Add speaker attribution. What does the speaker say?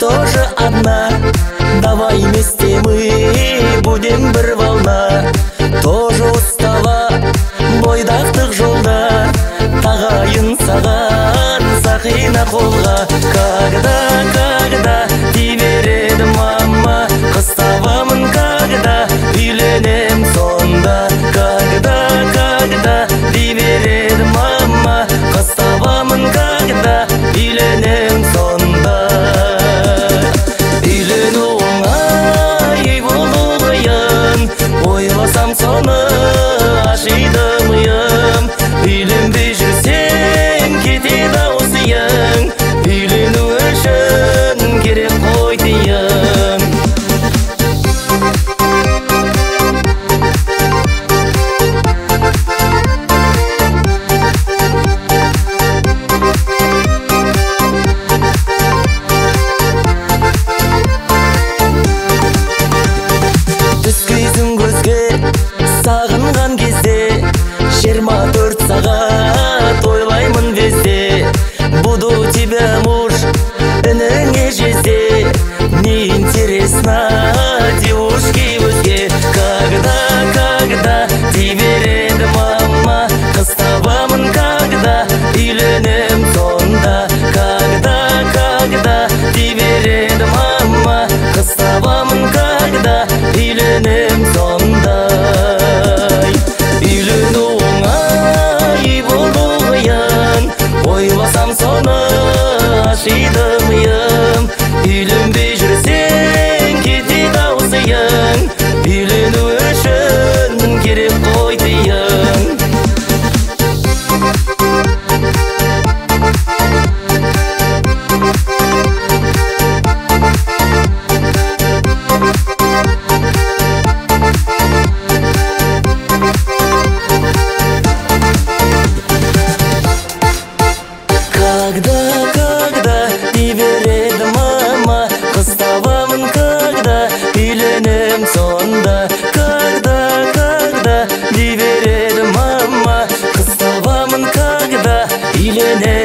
Speaker 1: тоже одна. Давай вместе мы будем бір волна. Тоже устава бойдақтық жолда, тағайын саған сақина қолға. Когда дей береді мама, қыз табамын когда үйленем сонда. Когда дей береді мама, қыз табамын когда үйленем сонда. Үйлену оңай болу қиын, ойласам соны ашиды миым. Үйленбей жүрсең кетеді осыяң, үйлену үшін керек қой тыйым. Түскейсің көзге сағынған кезде, 24 сағат ойлаймын везде. Буду тебя муж, ініңе жезде, не интересно девушки өзге. Когда дей береді мама, қыз табамын когда үйленем сонда. Когда дей береді мама, қыз табамын когда үйленем сонда. Үйлену оңай болу қиын, ойласам соны ашиды миым. Үйленбей жүрсең кетеді осыяң, үйлену үшін керек қой тыйым. Когда дей береді мама, қыз табамын когда үйленем сонда. Когда дей береді мама, қыз табамын когда үйленем